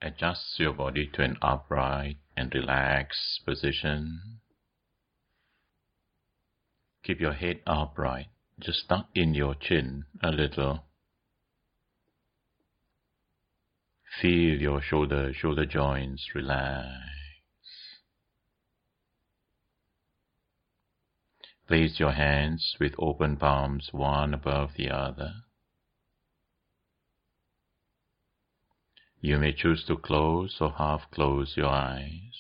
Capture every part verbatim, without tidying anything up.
Adjust your body to an upright and relaxed position. Keep your head upright. Just tuck in your chin a little. Feel your shoulder, shoulder joints relax. Place your hands with open palms one above the other. You may choose to close or half close your eyes.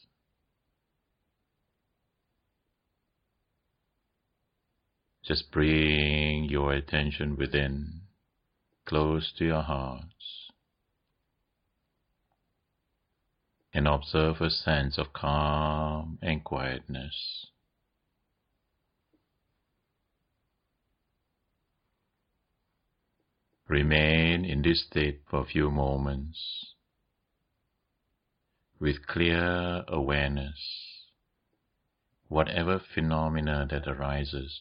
Just bring your attention within, close to your hearts, and observe a sense of calm and quietness. Remain in this state for a few moments with clear awareness, whatever phenomena that arises,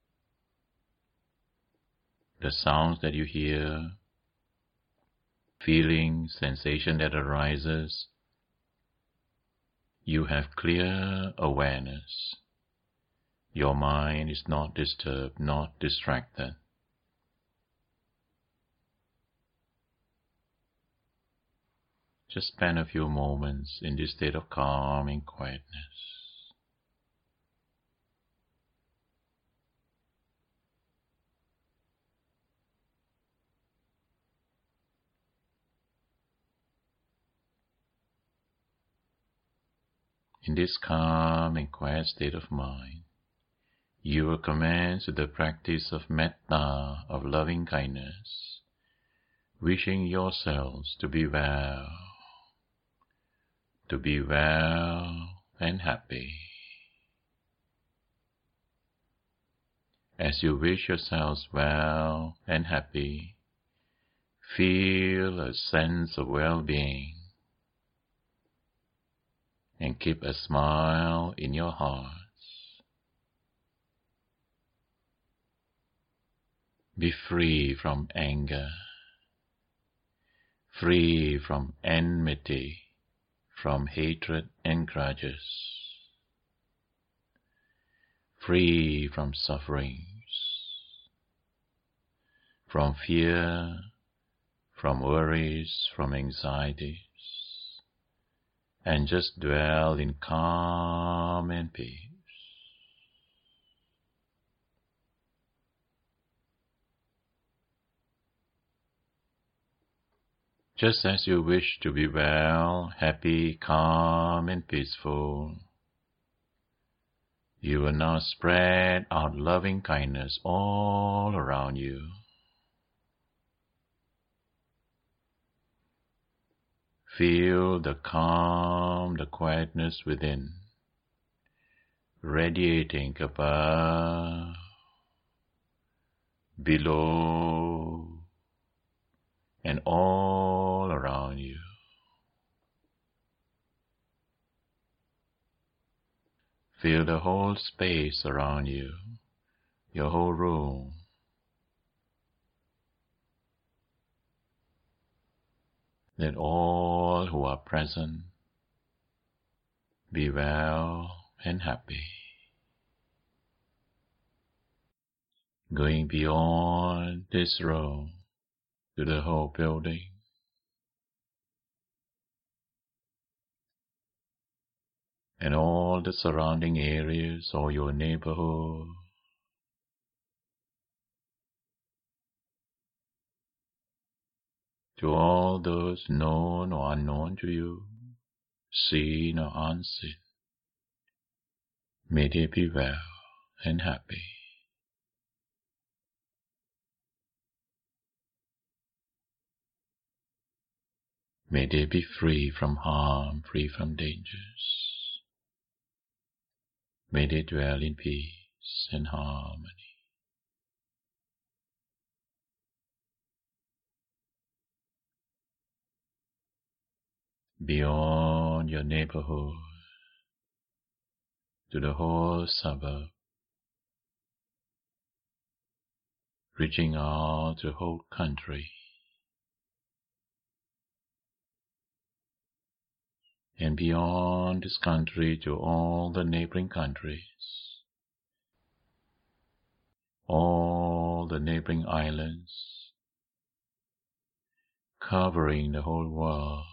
the sounds that you hear, feeling, sensation that arises, you have clear awareness. Your mind is not disturbed, not distracted. Just spend a few moments in this state of calm and quietness. In this calm and quiet state of mind, you will commence with the practice of metta, of loving kindness, wishing yourselves to be well, to be well and happy. As you wish yourselves well and happy, feel a sense of well-being and keep a smile in your hearts. Be free from anger, free from enmity, from hatred and grudges, free from sufferings, from fear, from worries, from anxieties, and just dwell in calm and peace. Just as you wish to be well, happy, calm, and peaceful, you will now spread out loving kindness all around you. Feel the calm, the quietness within, radiating above, below, and all around you. Feel the whole space around you, your whole room. Let all who are present be well and happy. Going beyond this room to the whole building, and all the surrounding areas or your neighborhood, to all those known or unknown to you, seen or unseen, may they be well and happy. May they be free from harm, free from dangers. May they dwell in peace and harmony. Beyond your neighborhood, to the whole suburb, reaching out to the whole country. and beyond this country to all the neighboring countries, all the neighboring islands, covering the whole world,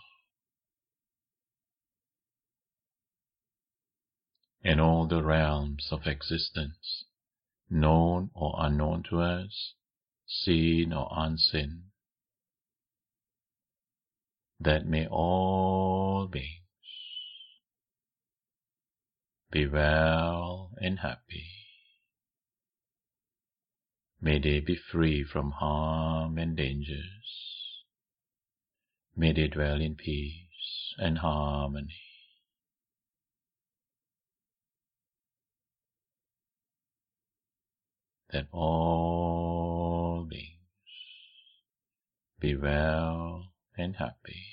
and all the realms of existence, known or unknown to us, seen or unseen, that may all beings be well and happy. May they be free from harm and dangers. May they dwell in peace and harmony. That all beings be well and happy.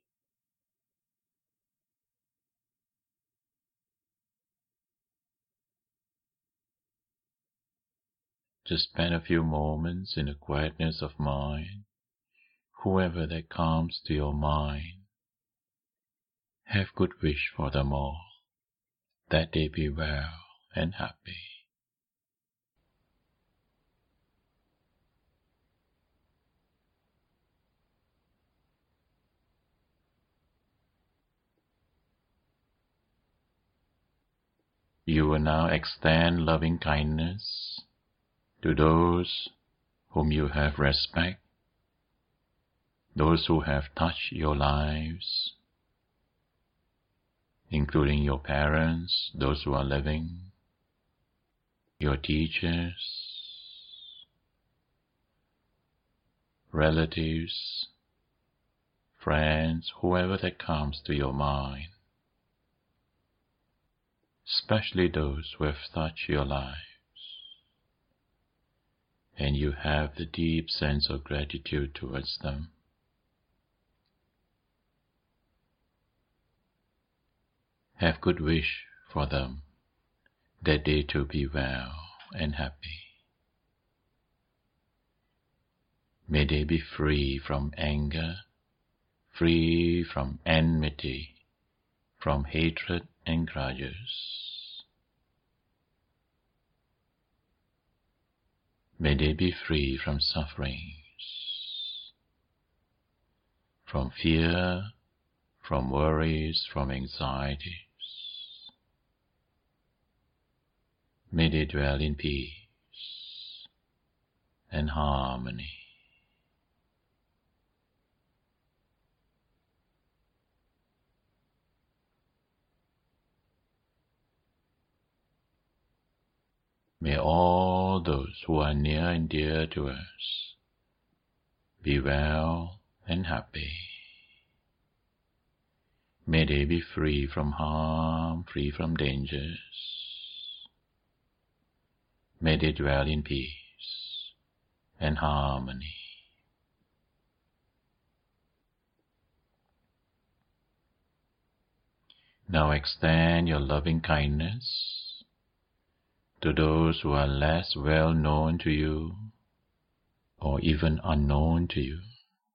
Just spend a few moments in the quietness of mind. Whoever that comes to your mind, have good wish for them all, that they be well and happy. You will now extend loving kindness to those whom you have respect, those who have touched your lives, including your parents, those who are living, your teachers, relatives, friends, whoever that comes to your mind, especially those who have touched your lives, and you have the deep sense of gratitude towards them. Have good wish for them, that they too be well and happy. May they be free from anger, free from enmity, from hatred and grudges. May they be free from sufferings, from fear, from worries, from anxieties. May they dwell in peace and harmony. May all those who are near and dear to us be well and happy. May they be free from harm, free from dangers. May they dwell in peace and harmony. Now extend your loving kindness to those who are less well known to you, or even unknown to you,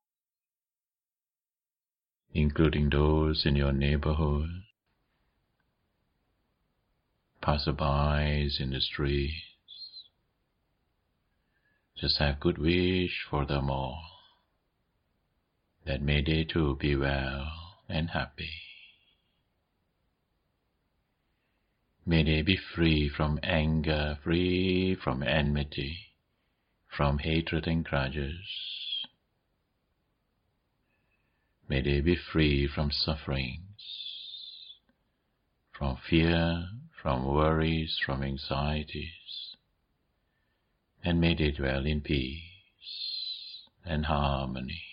including those in your neighborhood, passerbys in the streets. Just have good wish for them all, that may they too be well and happy. May they be free from anger, free from enmity, from hatred and grudges. May they be free from sufferings, from fear, from worries, from anxieties, and may they dwell in peace and harmony.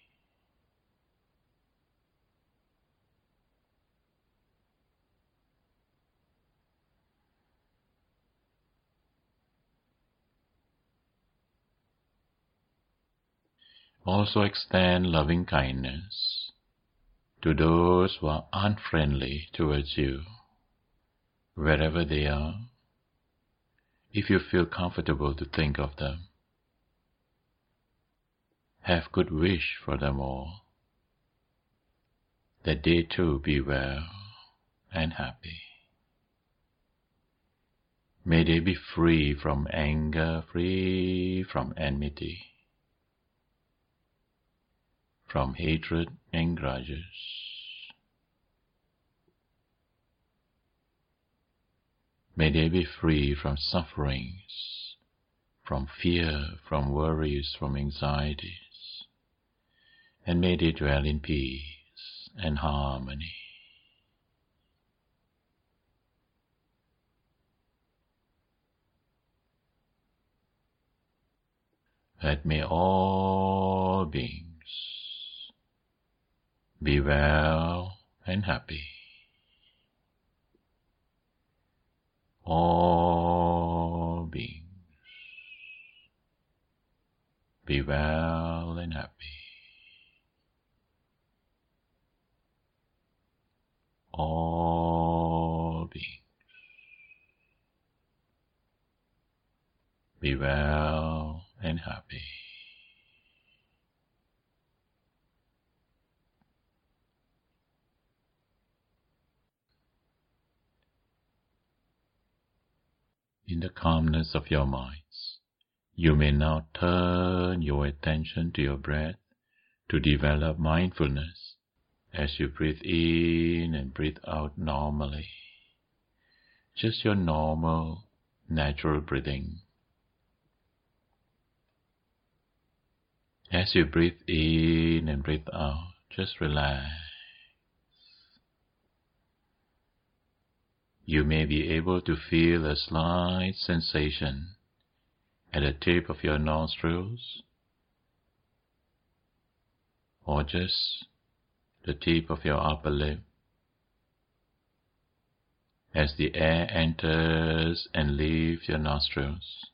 Also extend loving kindness to those who are unfriendly towards you, wherever they are, if you feel comfortable to think of them. Have good wish for them all, that they too be well and happy. May they be free from anger, free from enmity, from hatred and grudges. May they be free from sufferings, from fear, from worries, from anxieties, and may they dwell in peace and harmony. That may all beings be well and happy. All beings be well and happy. All beings be well and happy. In the calmness of your minds, you may now turn your attention to your breath to develop mindfulness as you breathe in and breathe out normally. Just your normal, natural breathing. As you breathe in and breathe out, just relax. You may be able to feel a slight sensation at the tip of your nostrils, or just the tip of your upper lip, as the air enters and leaves your nostrils.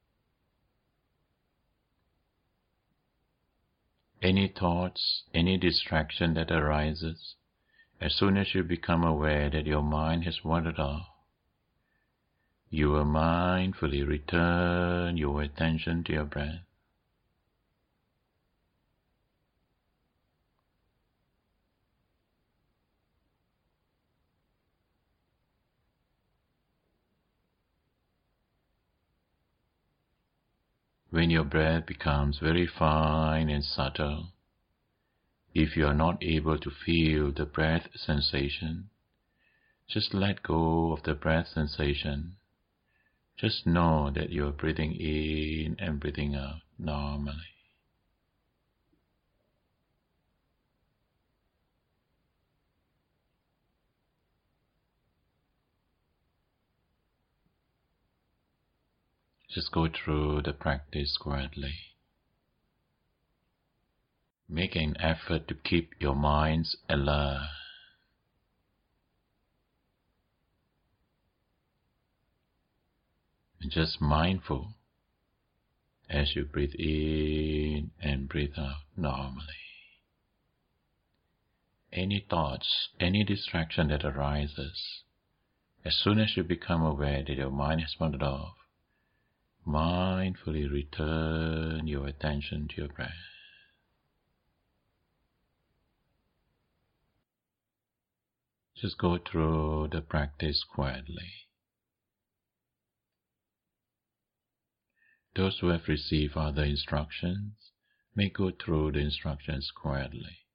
Any thoughts, any distraction that arises, as soon as you become aware that your mind has wandered off, you will mindfully return your attention to your breath. When your breath becomes very fine and subtle, if you are not able to feel the breath sensation, just let go of the breath sensation. Just know that you are breathing in and breathing out normally. Just go through the practice quietly. Make an effort to keep your minds alert. And just mindful as you breathe in and breathe out normally. Any thoughts, any distraction that arises, as soon as you become aware that your mind has wandered off, mindfully return your attention to your breath. Just go through the practice quietly. Those who have received other instructions may go through the instructions quietly.